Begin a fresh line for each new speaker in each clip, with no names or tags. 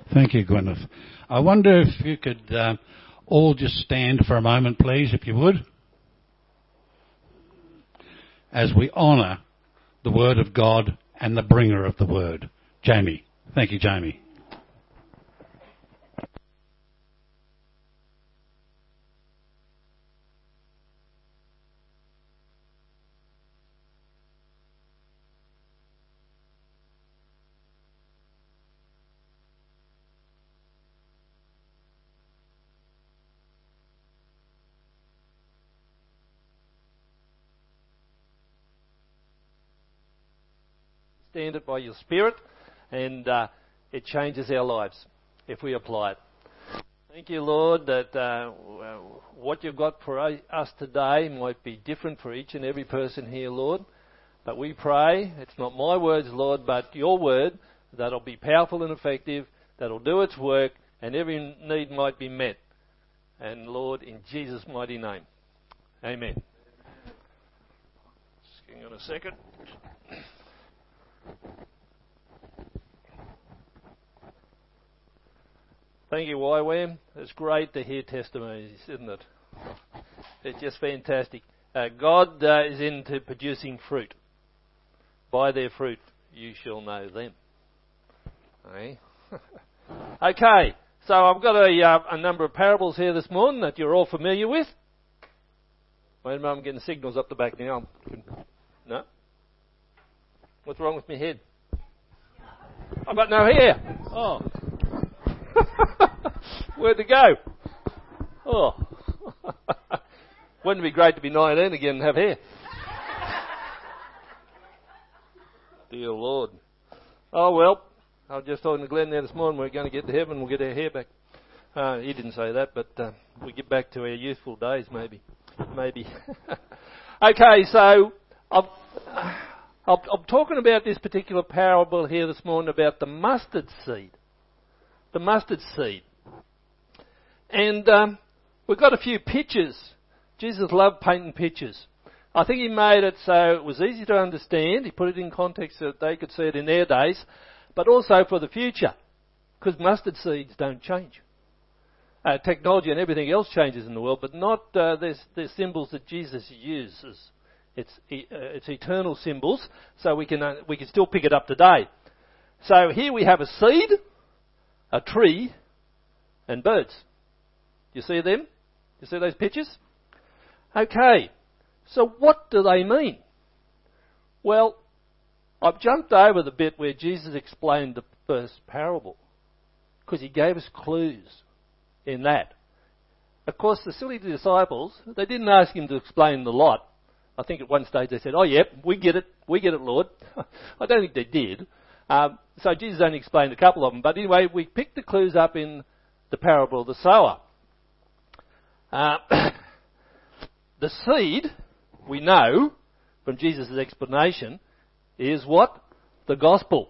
Thank you, Gwyneth. I wonder if you could all just stand for a moment, please, if you would, as we honour the Word of God and the bringer of the Word, Jamie. Thank you, Jamie.
Stand it by your Spirit, and it changes our lives if we apply it. Thank you, Lord, that what you've got for us today might be different for each and every person here, Lord. But we pray, it's not my words, Lord, but your word, that'll be powerful and effective, that'll do its work, and every need might be met. And Lord, in Jesus' mighty name. Amen. Just hang on a second. Thank you, YWAM. It's great to hear testimonies, isn't it? It's just fantastic. God is into producing fruit. By their fruit you shall know them. Eh? Okay, so I've got a number of parables here this morning that you're all familiar with. Wait a minute, I'm getting signals up the back now. No? What's wrong with my head? I've got no hair. Oh. Where'd it go? Oh. Wouldn't it be great to be 19 again and have hair? Dear Lord. Oh well, I was just talking to Glenn there this morning, we're going to get to heaven, we'll get our hair back. He didn't say that, but we get back to our youthful days maybe. Okay, so I'm talking about this particular parable here this morning about the mustard seed. The mustard seed. And we've got a few pictures. Jesus loved painting pictures. I think he made it so it was easy to understand. He put it in context so that they could see it in their days, but also for the future, because mustard seeds don't change. Technology and everything else changes in the world, but not there's symbols that Jesus uses. It's eternal symbols, so we can still pick it up today. So here we have a seed, a tree, and birds. You see them? You see those pictures? Okay, so what do they mean? Well, I've jumped over the bit where Jesus explained the first parable, because he gave us clues in that. Of course, the silly disciples, they didn't ask him to explain the lot. I think at one stage they said, oh yeah, we get it, Lord. I don't think they did. So Jesus only explained a couple of them. But anyway, we picked the clues up in the parable of the sower. The seed, we know from Jesus' explanation, is what? The gospel.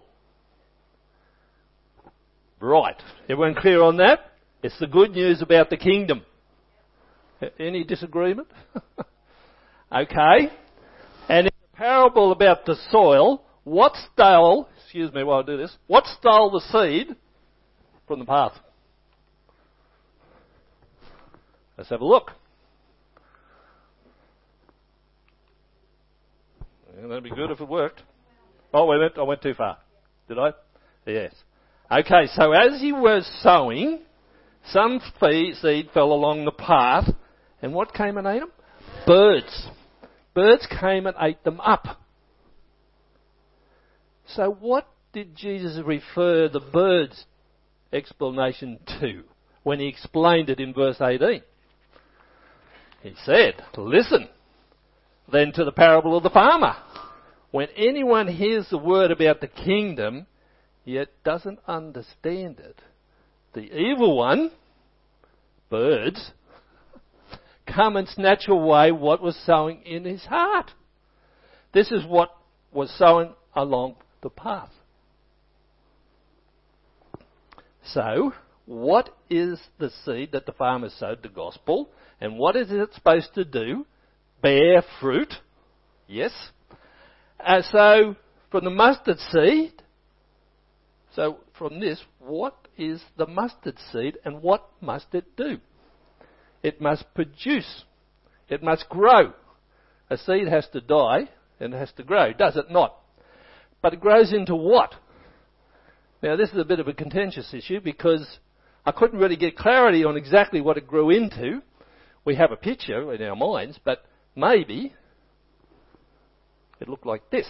Right. Everyone clear on that? It's the good news about the kingdom. Any disagreement? Okay. And in the parable about the soil, what stole the seed from the path? Let's have a look. Yeah, that'd be good if it worked. Oh, wait a minute, I went too far. Did I? Yes. Okay, so as he was sowing, some seed fell along the path, and what came and ate them? Birds. Birds came and ate them up. So what did Jesus refer the birds' explanation to when he explained it in verse 18? He said, listen then to the parable of the farmer. When anyone hears the word about the kingdom, yet doesn't understand it, the evil one, birds, come and snatch away what was sowing in his heart. This is what was sown along the path. So, what is the seed that the farmer sowed? The gospel. And what is it supposed to do? Bear fruit. Yes. So, from the mustard seed, from this, what is the mustard seed and what must it do? It must produce. It must grow. A seed has to die and it has to grow, does it not? But it grows into what? Now this is a bit of a contentious issue because I couldn't really get clarity on exactly what it grew into. We have a picture in our minds, but maybe it looked like this.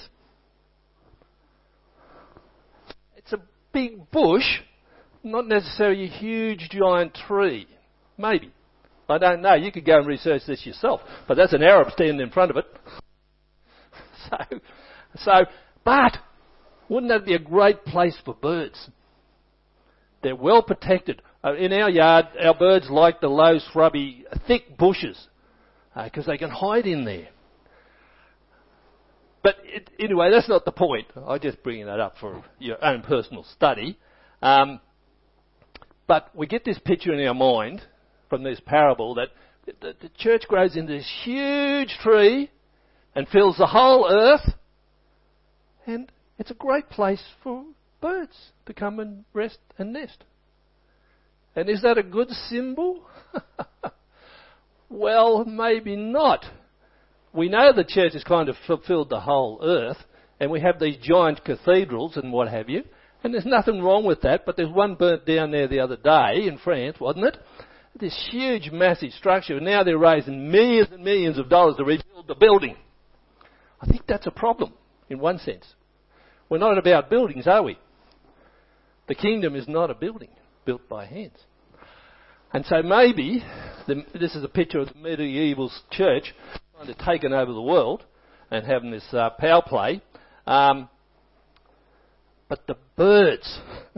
It's a big bush, not necessarily a huge giant tree. Maybe. I don't know. You could go and research this yourself. But that's an Arab standing in front of it. But wouldn't that be a great place for birds? They're well protected. In our yard, our birds like the low, shrubby, thick bushes because they can hide in there. But anyway, that's not the point. I'm just bringing that up for your own personal study. But we get this picture in our mind from this parable that the church grows into this huge tree and fills the whole earth, and it's a great place for birds to come and rest and nest. And is that a good symbol? Well, maybe not. We know the church has kind of fulfilled the whole earth, and we have these giant cathedrals and what have you, and there's nothing wrong with that, but there's one burnt down there the other day in France, wasn't it? This huge, massive structure, and now they're raising millions and millions of dollars to rebuild the building. I think that's a problem, in one sense. We're not about buildings, are we? The kingdom is not a building built by hands. And so maybe, this is a picture of the medieval church kind of taking over the world and having this power play. But the birds...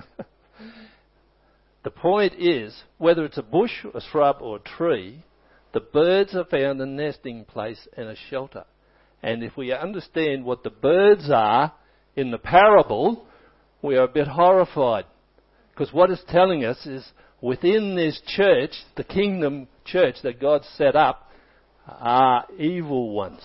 The point is, whether it's a bush, a shrub or a tree, the birds have found a nesting place and a shelter. And if we understand what the birds are in the parable, we are a bit horrified. Because what it's telling us is within this church, the kingdom church that God set up, are evil ones.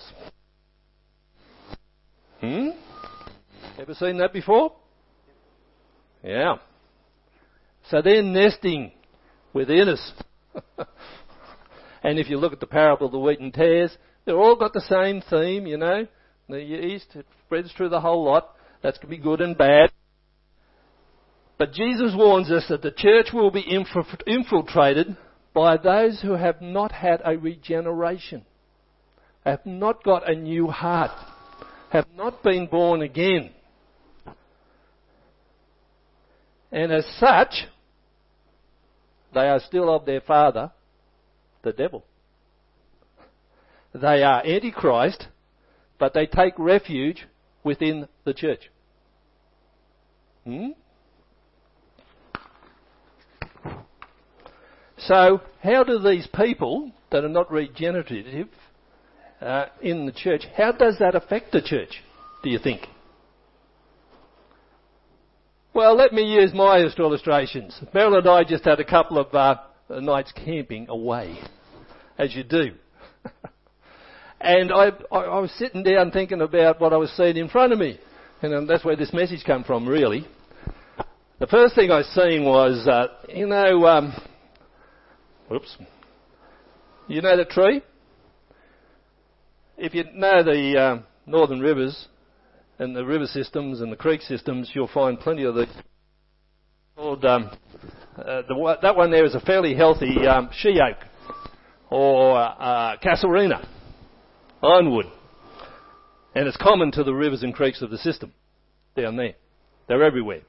Ever seen that before? Yeah. So they're nesting within us. And if you look at the parable of the wheat and tares, they've all got the same theme, you know. The yeast, it spreads through the whole lot. That's going to be good and bad. But Jesus warns us that the church will be infiltrated by those who have not had a regeneration, have not got a new heart, have not been born again. And as such, they are still of their father, the devil. They are Antichrist, but they take refuge within the church. So, how do these people that are not regenerative in the church, how does that affect the church, do you think? Well, let me use my illustrations. Meryl and I just had a couple of nights camping away, as you do. And I was sitting down thinking about what I was seeing in front of me. And that's where this message came from, really. The first thing I seen was, you know the tree? If you know the northern rivers and the river systems and the creek systems, you'll find plenty of the called that one there is a fairly healthy she oak or casuarina, ironwood, and it's common to the rivers and creeks of the system down there. They're everywhere.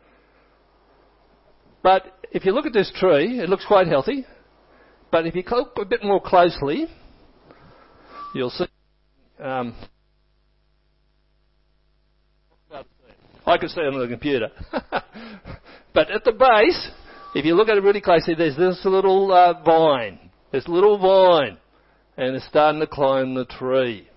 But if you look at this tree, it looks quite healthy. But if you look a bit more closely, you'll see. I can see it on the computer. But at the base, if you look at it really closely, there's this little vine. This little vine. And it's starting to climb the tree.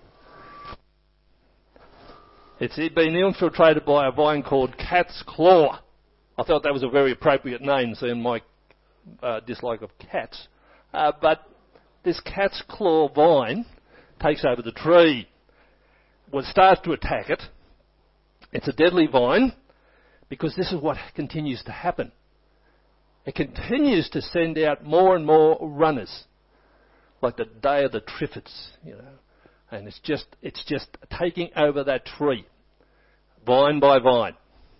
It's been infiltrated by a vine called cat's claw. I thought that was a very appropriate name, seeing my dislike of cats. But this cat's claw vine takes over the tree. Well, it starts to attack it. It's a deadly vine, because this is what continues to happen. It continues to send out more and more runners, like the day of the Triffids, and it's just taking over that tree, vine by vine.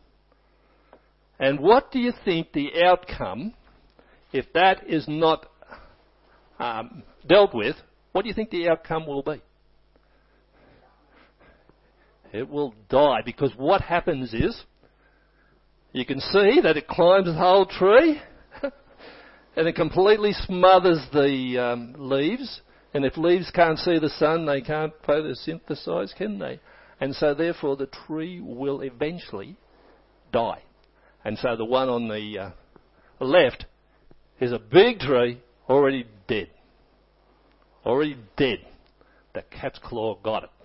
And what do you think the outcome, if that is not dealt with, what do you think the outcome will be? It will die, because what happens is, you can see that it climbs the whole tree, and it completely smothers the leaves. And if leaves can't see the sun, they can't photosynthesize, can they? And so therefore the tree will eventually die. And so the one on the left is a big tree, already dead. Already dead. The cat's claw got it.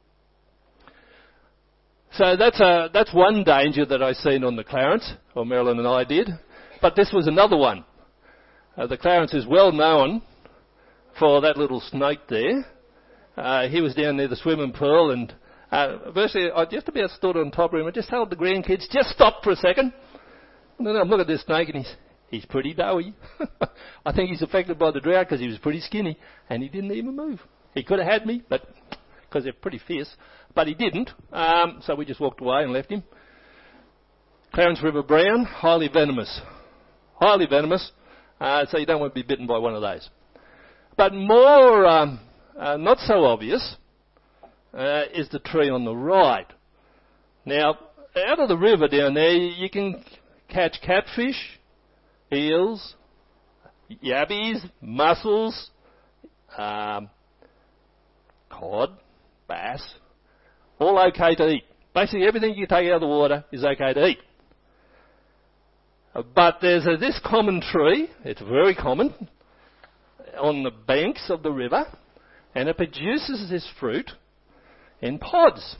So that's one danger that I seen on the Clarence, or Marilyn and I did. But this was another one. The Clarence is well known for that little snake there. He was down near the swimming pool, and virtually I just about stood on top of him and just told the grandkids, just stop for a second. And then I'm looking at this snake, and he's pretty doughy. I think he's affected by the drought because he was pretty skinny, and he didn't even move. He could have had me, but because they're pretty fierce, but he didn't. So we just walked away and left him. Clarence River Brown, highly venomous. Highly venomous, so you don't want to be bitten by one of those. But more not so obvious is the tree on the right. Now, out of the river down there, you can catch catfish, eels, yabbies, mussels, cod, bass, all okay to eat. Basically everything you take out of the water is okay to eat. But there's this common tree, it's very common, on the banks of the river, and it produces this fruit in pods.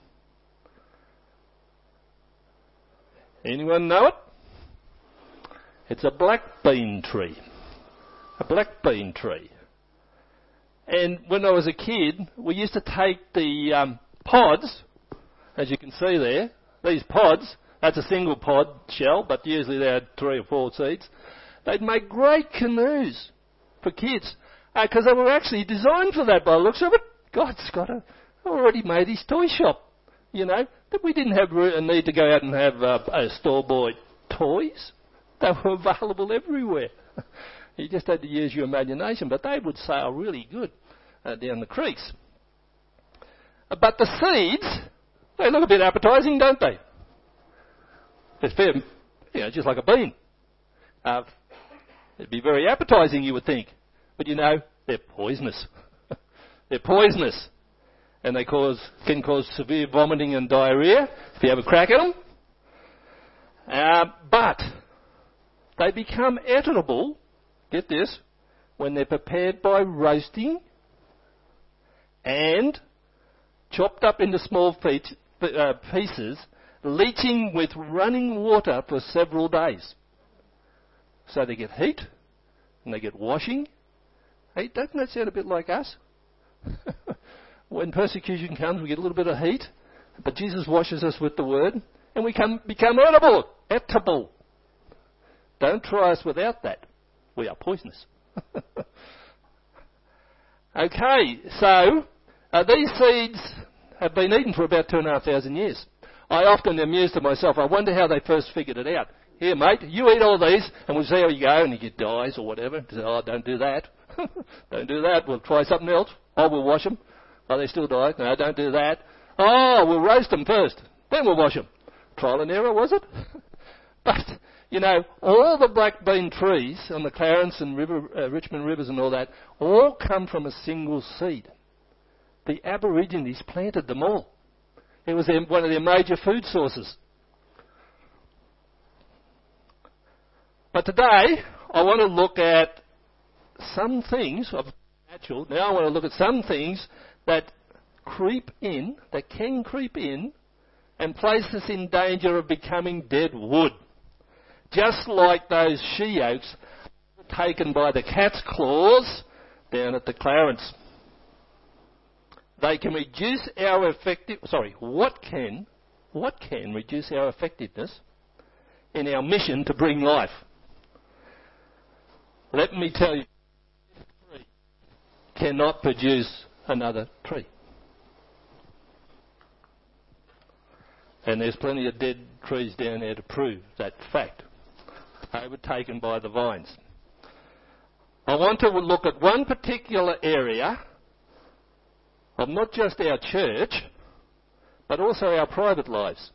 Anyone know it? It's a black bean tree. A black bean tree. And when I was a kid, we used to take the pods, as you can see there, these pods, that's a single pod shell, but usually they had 3 or 4 seeds. They'd make great canoes for kids, because they were actually designed for that by the looks of it. God's got already made his toy shop, that we didn't have a need to go out and have store-bought toys. They were available everywhere. You just had to use your imagination, but they would sail really good down the creeks. But the seeds, they look a bit appetising, don't they? It's fair, just like a bean. It'd be very appetising, you would think. But they're poisonous. They're poisonous. And they can cause severe vomiting and diarrhoea if you have a crack at them. But they become edible, get this, when they're prepared by roasting and chopped up into small pieces, leaching with running water for several days. So they get heat and they get washing. Hey, doesn't that sound a bit like us? When persecution comes, we get a little bit of heat, but Jesus washes us with the word, and we become edible. Don't try us without that. We are poisonous. Okay, so these seeds have been eaten for about 2,500 years. I often amuse myself. I wonder how they first figured it out. Here, mate, you eat all these, and we'll see how you go, and you get dyes or whatever. Oh, don't do that. Don't do that. We'll try something else. Oh, we'll wash them. Oh, they still die. No, don't do that. Oh, we'll roast them first. Then we'll wash them. Trial and error, was it? But, all the black bean trees on the Clarence and Richmond rivers and all that, all come from a single seed. The Aborigines planted them all. It was one of their major food sources. But today, I want to look at some things of natural. Now I want to look at some things that can creep in and place us in danger of becoming dead wood. Just like those she oaks taken by the cat's claws down at the Clarence. They can reduce our what can reduce our effectiveness in our mission to bring life. Let me tell you, this tree cannot produce another tree. And there's plenty of dead trees down there to prove that fact, overtaken by the vines. I want to look at one particular area of not just our church, but also our private lives.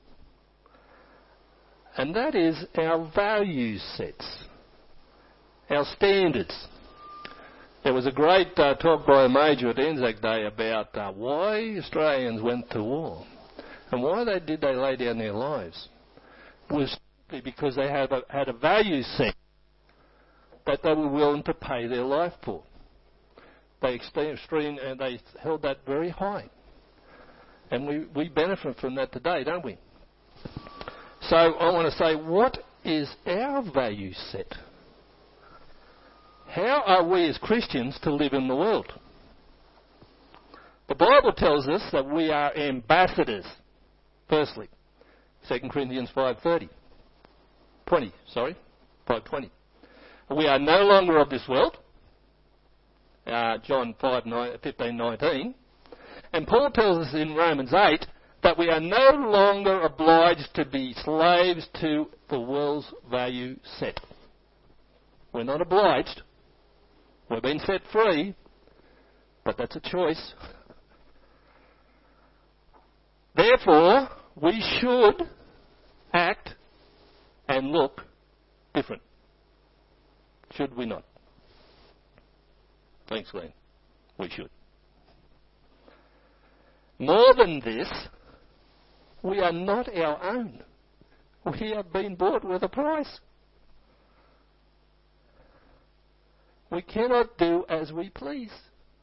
And that is our value sets, our standards. There was a great talk by a major at Anzac Day about why Australians went to war and why they lay down their lives. It was simply because they had a value set that they were willing to pay their life for. They held that very high. And we benefit from that today, don't we? So I want to say, what is our value set? How are we as Christians to live in the world? The Bible tells us that we are ambassadors. Firstly, 2 Corinthians 5:20. We are no longer of this world. John 15:19. And Paul tells us in Romans 8 that we are no longer obliged to be slaves to the world's value set. We're not obliged. We've been set free, but that's a choice. Therefore, we should act and look different. Should we not? Thanks, Glenn. We should. More than this, we are not our own. We have been bought with a price. We cannot do as we please.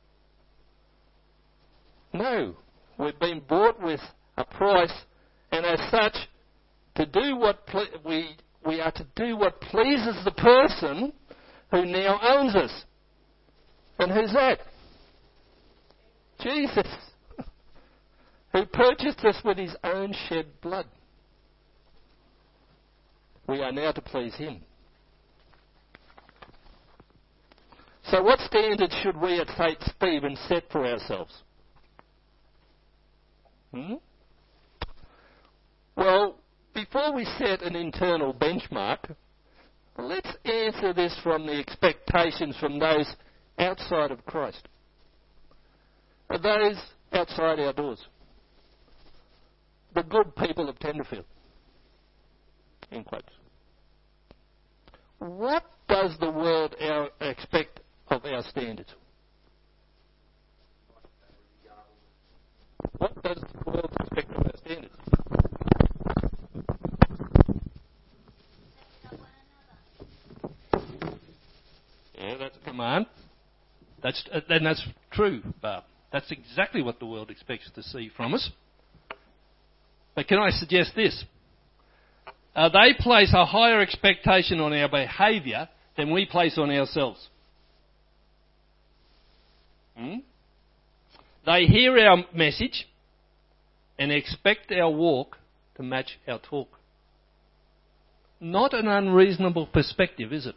No, we've been bought with a price, and as such, to do what we are to do what pleases the person who now owns us. And who's that? Jesus, who purchased us with his own shed blood. We are now to please him. So what standards should we at St. Stephen set for ourselves? Well, before we set an internal benchmark, let's answer this from the expectations from those outside of Christ. Are those outside our doors? The good people of Tenterfield. In quotes. What does the world expect of our standards? What does the world expect of our standards? Yeah, that's a command. That's true, Barb. That's exactly what the world expects to see from us. But can I suggest this? They place a higher expectation on our behaviour than we place on ourselves. They hear our message and expect our walk to match our talk. Not an unreasonable perspective, is it?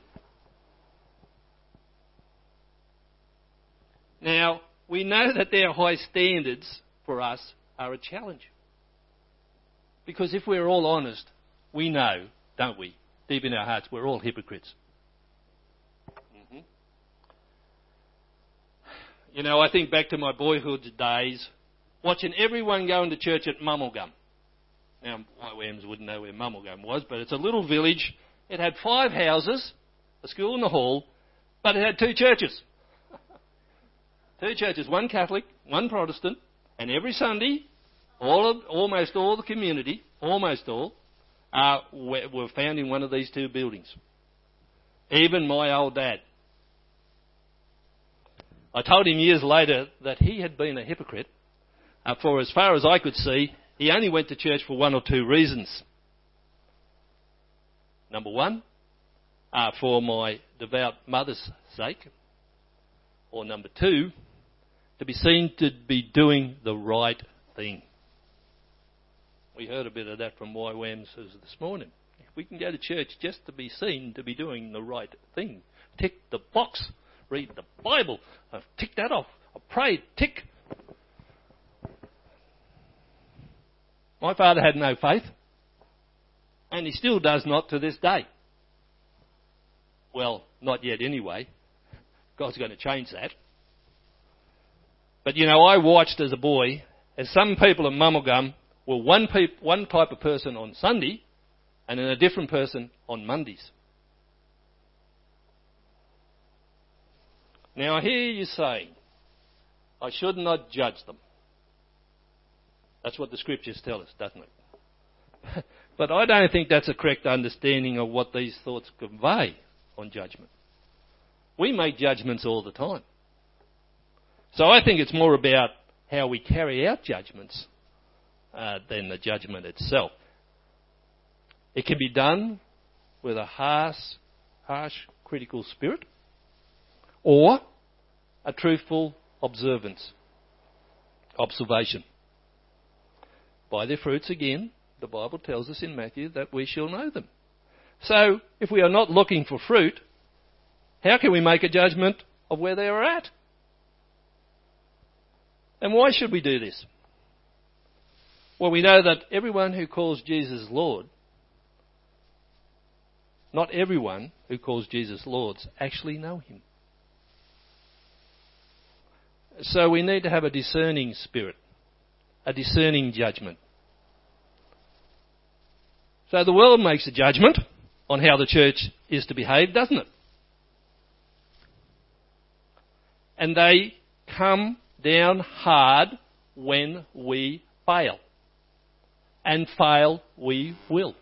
Now, we know that their high standards for us are a challenge. Because if we're all honest, we know, don't we, deep in our hearts, we're all hypocrites. You know, I think back to my boyhood days, watching everyone going to church at Mummlegum. Now, YWAMs wouldn't know where Mummlegum was, but it's a little village. It had 5 houses, a school and a hall, but it had 2 churches. 2 churches, one Catholic, one Protestant, and every Sunday, almost all the community, were found in one of these 2 buildings. Even my old dad. I told him years later that he had been a hypocrite. For as far as I could see, he only went to church for 1 or 2 reasons. Number 1, for my devout mother's sake. Or number 2, to be seen to be doing the right thing. We heard a bit of that from YWAMs this morning. We can go to church just to be seen to be doing the right thing. Tick the box. Read the Bible. I've ticked that off. I've prayed. Tick. My father had no faith. And he still does not to this day. Well, not yet anyway. God's going to change that. But you know, I watched as a boy, as some people at Mummlegum were one type of person on Sunday and then a different person on Mondays. Now I hear you saying, I should not judge them. That's what the scriptures tell us, doesn't it? But I don't think that's a correct understanding of what these thoughts convey on judgment. We make judgments all the time. So I think it's more about how we carry out judgments than the judgment itself. It can be done with a harsh, critical spirit, or a truthful observation. By their fruits, again, the Bible tells us in Matthew that we shall know them. So, if we are not looking for fruit, how can we make a judgment of where they are at? And why should we do this? Well, we know that everyone who calls Jesus Lord, not everyone who calls Jesus Lord actually know him. So we need to have a discerning spirit, a discerning judgment. So the world makes a judgment on how the church is to behave, doesn't it? And they come down hard when we fail. And fail we will.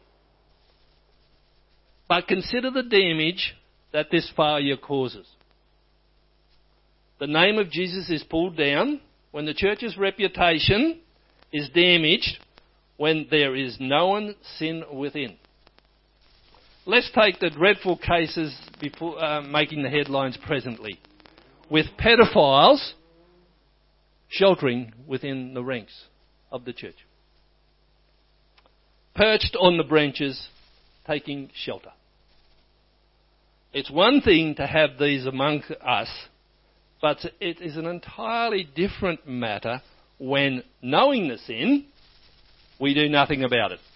But consider the damage that this failure causes. The name of Jesus is pulled down when the church's reputation is damaged, when there is known sin within. Let's take the dreadful cases before making the headlines presently, with pedophiles sheltering within the ranks of the church, perched on the branches, taking shelter. It's one thing to have these among us, but it is an entirely different matter when, knowing the sin, we do nothing about it.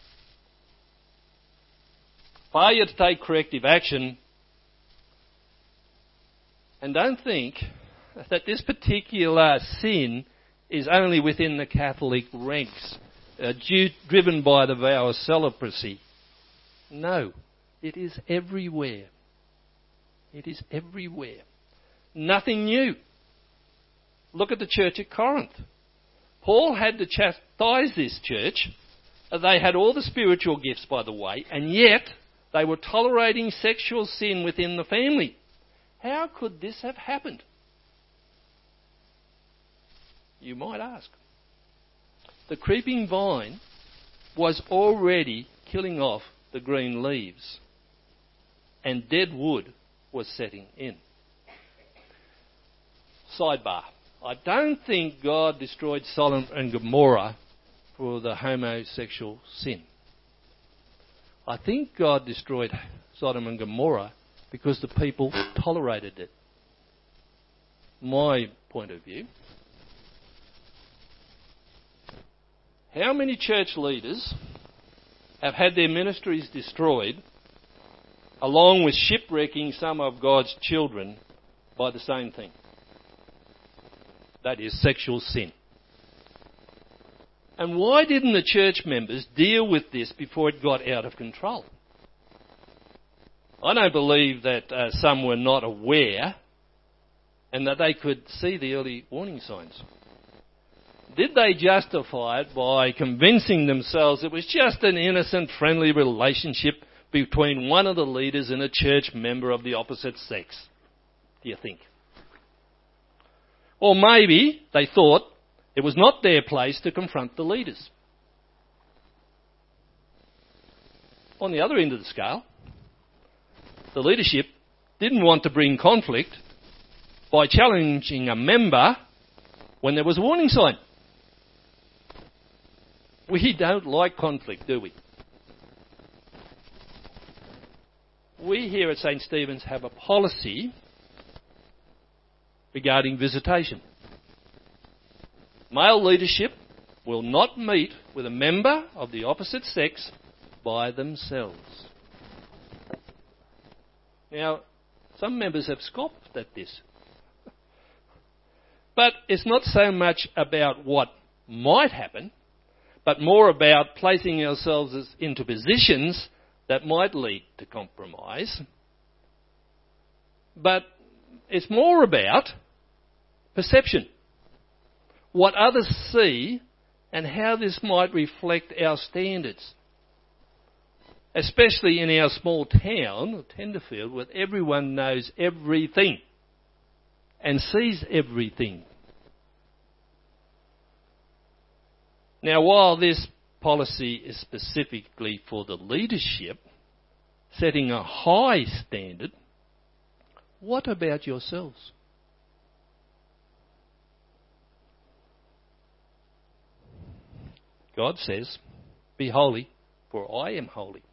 Failure to take corrective action, and don't think that this particular sin is only within the Catholic ranks, driven by the vow of celibacy. No, it is everywhere. It is everywhere. Nothing new. Look at the church at Corinth. Paul had to chastise this church. They had all the spiritual gifts, by the way, and yet they were tolerating sexual sin within the family. How could this have happened? You might ask. The creeping vine was already killing off the green leaves, and dead wood was setting in. Sidebar. I don't think God destroyed Sodom and Gomorrah for the homosexual sin. I think God destroyed Sodom and Gomorrah because the people tolerated it. My point of view. How many church leaders have had their ministries destroyed, along with shipwrecking some of God's children by the same thing? That is sexual sin. And why didn't the church members deal with this before it got out of control? I don't believe that some were not aware and that they could see the early warning signs. Did they justify it by convincing themselves it was just an innocent, friendly relationship between one of the leaders and a church member of the opposite sex? Do you think? Or maybe they thought it was not their place to confront the leaders. On the other end of the scale, the leadership didn't want to bring conflict by challenging a member when there was a warning sign. We don't like conflict, do we? we here at St. Stephen's have a policy regarding visitation. Male leadership will not meet with a member of the opposite sex by themselves. Now, some members have scoffed at this. But it's not so much about what might happen, but more about placing ourselves into positions that might lead to compromise. But it's more about perception, what others see and how this might reflect our standards. Especially in our small town, Tenterfield, where everyone knows everything and sees everything. Now, while this policy is specifically for the leadership, setting a high standard, what about yourselves? God says, "Be holy, for I am holy."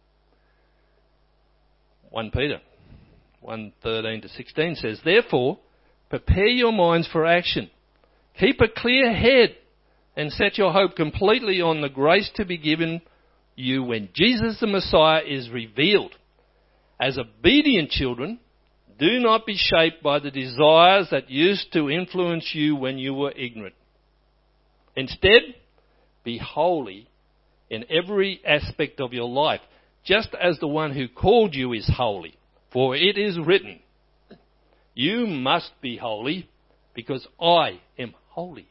1 Peter 1:13-16 says, "Therefore, prepare your minds for action. Keep a clear head and set your hope completely on the grace to be given you when Jesus the Messiah is revealed. As obedient children, do not be shaped by the desires that used to influence you when you were ignorant. Instead, be holy in every aspect of your life, just as the one who called you is holy. For it is written, 'You must be holy, because I am holy.'"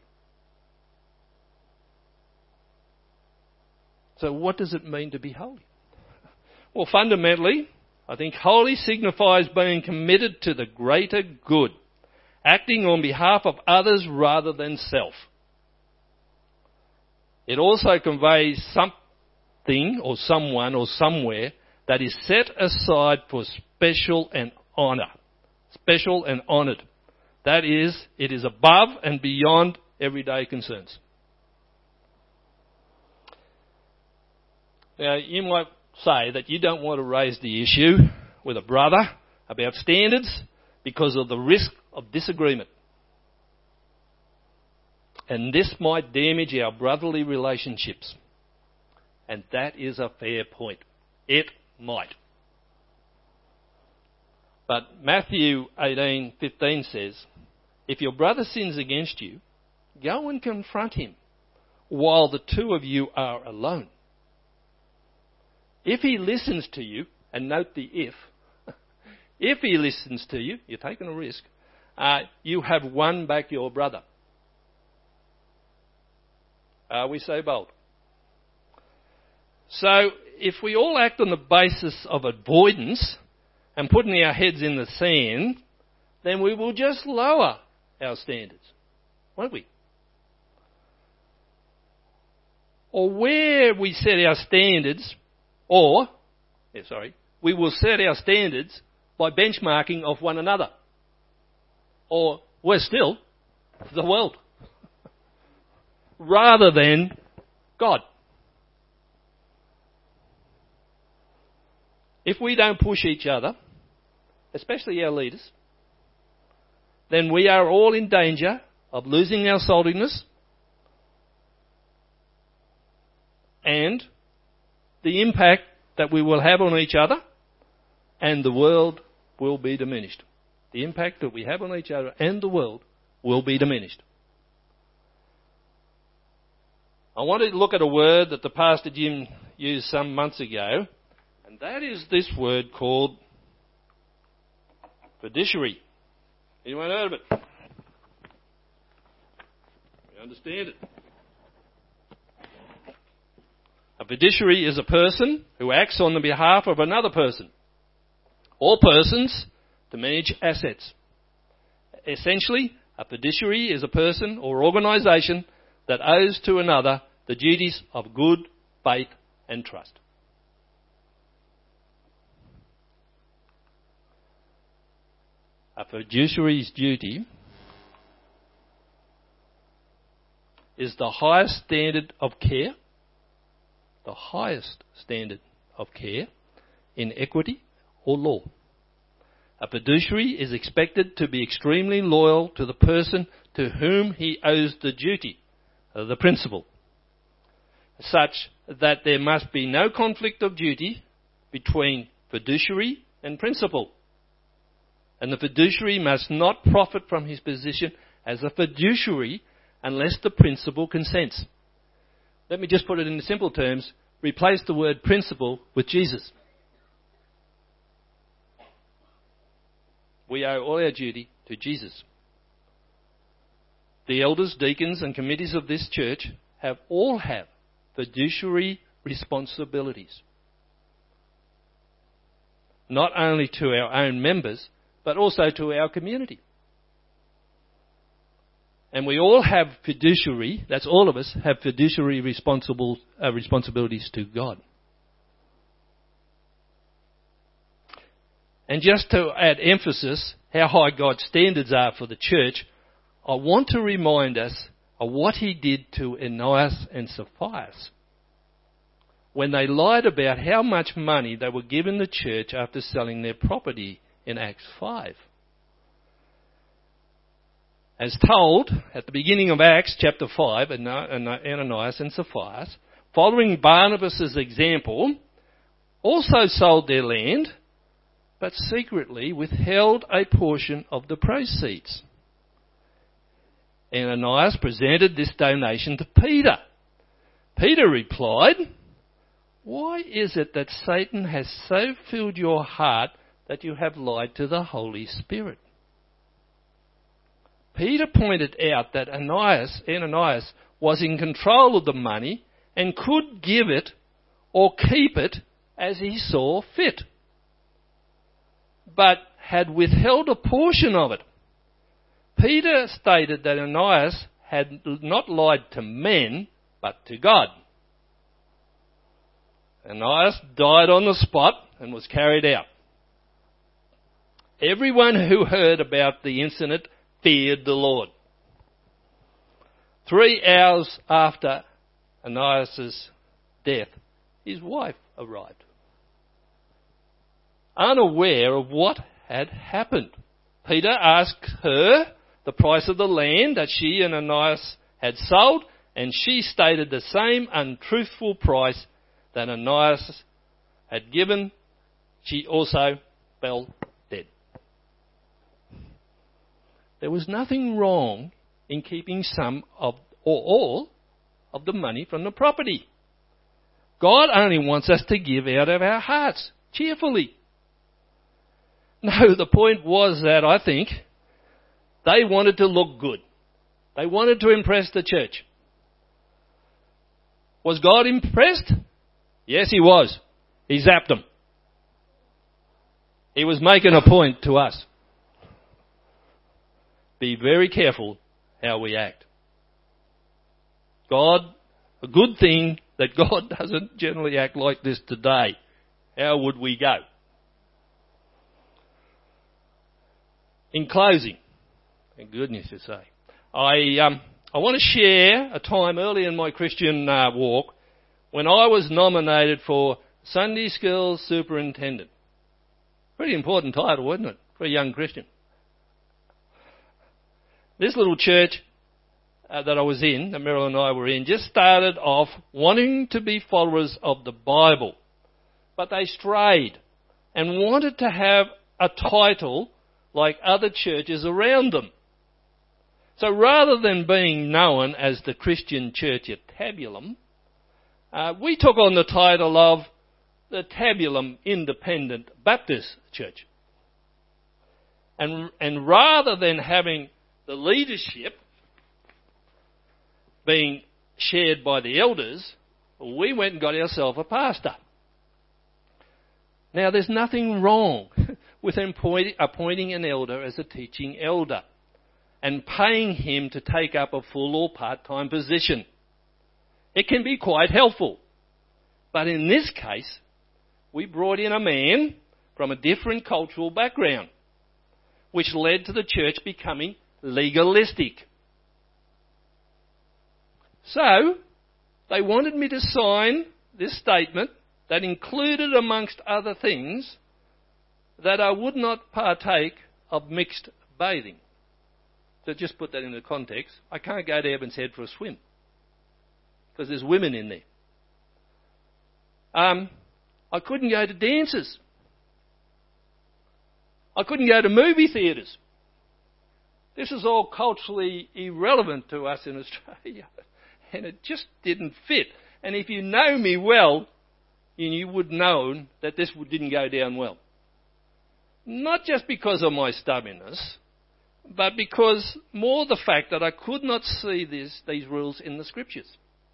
So what does it mean to be holy? Well, fundamentally, I think holy signifies being committed to the greater good, acting on behalf of others rather than self. It also conveys something or someone or somewhere that is set aside for special and honoured. That is, it is above and beyond everyday concerns. Now, you might say that you don't want to raise the issue with a brother about standards because of the risk of disagreement. And this might damage our brotherly relationships. And that is a fair point. It might. But Matthew 18:15 says, "If your brother sins against you, go and confront him while the two of you are alone. If he listens to you," and note the if he listens to you, you're taking a risk, you have won back your brother. Are we so bold? So, if we all act on the basis of avoidance and putting our heads in the sand, then we will just lower our standards, won't we? Or where we set our standards, we will set our standards by benchmarking of one another. Or, worse still, the world. Rather than God. If we don't push each other, especially our leaders, then we are all in danger of losing our saltiness and the impact that we will have on each other, and the world will be diminished. The impact that we have on each other and the world will be diminished. I wanted to look at a word that the Pastor Jim used some months ago, and that is this word called fiduciary. Anyone heard of it? You understand it? A fiduciary is a person who acts on the behalf of another person or persons to manage assets. Essentially, a fiduciary is a person or organisation that owes to another the duties of good faith and trust. A fiduciary's duty is the highest standard of care, in equity or law. A fiduciary is expected to be extremely loyal to the person to whom he owes the duty, the principal, such that there must be no conflict of duty between fiduciary and principal. And the fiduciary must not profit from his position as a fiduciary unless the principal consents. Let me just put it in simple terms. Replace the word principal with Jesus. We owe all our duty to Jesus. The elders, deacons and committees of this church all have fiduciary responsibilities. Not only to our own members, but also to our community. And we all have fiduciary, that's all of us, have fiduciary responsibilities to God. And just to add emphasis how high God's standards are for the church, I want to remind us of what he did to Ananias and Sapphira when they lied about how much money they were given the church after selling their property in Acts 5. As told at the beginning of Acts chapter 5, Ananias and Sapphira, following Barnabas' example, also sold their land, but secretly withheld a portion of the proceeds. Ananias presented this donation to Peter. Peter replied, "Why is it that Satan has so filled your heart that you have lied to the Holy Spirit?" Peter pointed out that Ananias was in control of the money and could give it or keep it as he saw fit, but had withheld a portion of it. Peter stated that Ananias had not lied to men, but to God. Ananias died on the spot and was carried out. Everyone who heard about the incident feared the Lord. 3 hours after Ananias' death, his wife arrived, unaware of what had happened. Peter asked her the price of the land that she and Ananias had sold, and she stated the same untruthful price that Ananias had given. She also fell dead. There was nothing wrong in keeping some of or all of the money from the property. God only wants us to give out of our hearts, cheerfully. No, the point was that I think they wanted to look good. They wanted to impress the church. Was God impressed? Yes, he was. He zapped them. He was making a point to us. Be very careful how we act. A good thing that God doesn't generally act like this today. How would we go? In closing, thank goodness you say, I want to share a time early in my Christian walk when I was nominated for Sunday School Superintendent. Pretty important title, wasn't it, for a young Christian? This little church that I was in, that Meryl and I were in, just started off wanting to be followers of the Bible. But they strayed and wanted to have a title like other churches around them. So rather than being known as the Christian Church at Tabulum, we took on the title of the Tabulum Independent Baptist Church. And rather than having the leadership being shared by the elders, we went and got ourselves a pastor. Now, there's nothing wrong with appointing an elder as a teaching elder and paying him to take up a full or part-time position. It can be quite helpful. But in this case, we brought in a man from a different cultural background, which led to the church becoming legalistic. So, they wanted me to sign this statement that included, amongst other things, that I would not partake of mixed bathing. So just put that into context. I can't go to Evans Head for a swim because there's women in there. I couldn't go to dances. I couldn't go to movie theatres. This is all culturally irrelevant to us in Australia, and it just didn't fit. And if you know me well, you would know that this didn't go down well. Not just because of my stubbornness, but because more the fact that I could not see these rules in the Scriptures.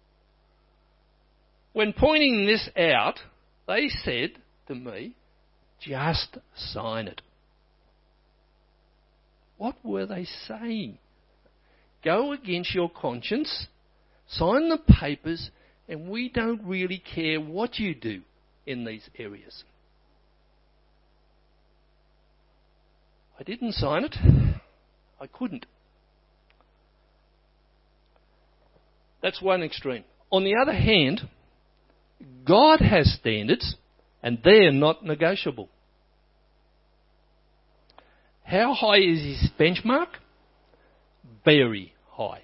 When pointing this out, they said to me, just sign it. What were they saying? Go against your conscience, sign the papers, and we don't really care what you do in these areas. I didn't sign it. I couldn't. That's one extreme. On the other hand, God has standards, and they're not negotiable. How high is his benchmark? Very high.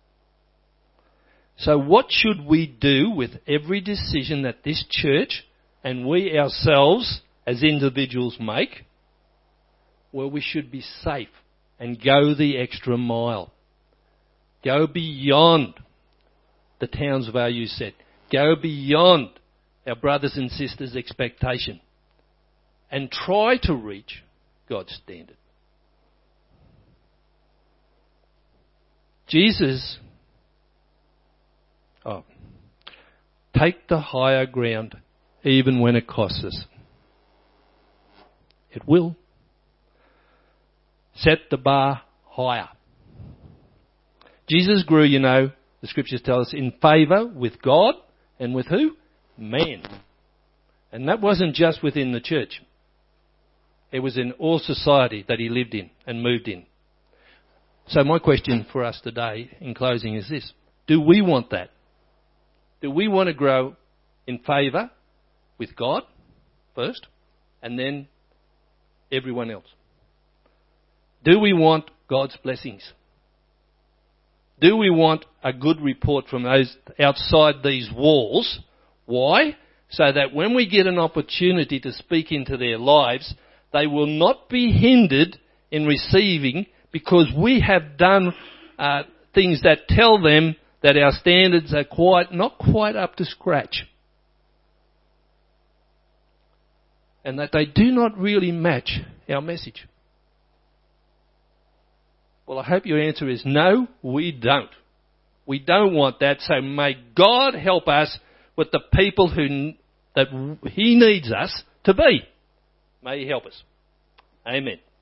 So what should we do with every decision that this church and we ourselves as individuals make? Well, we should be safe and go the extra mile. Go beyond the town's value set. Go beyond our brothers and sisters' expectation. And try to reach God's standard. Jesus, take the higher ground even when it costs us. It will. Set the bar higher. Jesus grew, the Scriptures tell us, in favour with God and with who? Man. And that wasn't just within the church. It was in all society that he lived in and moved in. So my question for us today, in closing, is this. Do we want that? Do we want to grow in favour with God first and then everyone else? Do we want God's blessings? Do we want a good report from those outside these walls? Why? So that when we get an opportunity to speak into their lives, they will not be hindered in receiving because we have done things that tell them that our standards are not quite up to scratch. And that they do not really match our message. Well, I hope your answer is no, we don't. We don't want that, so may God help us with the people that He needs us to be. May He help us. Amen.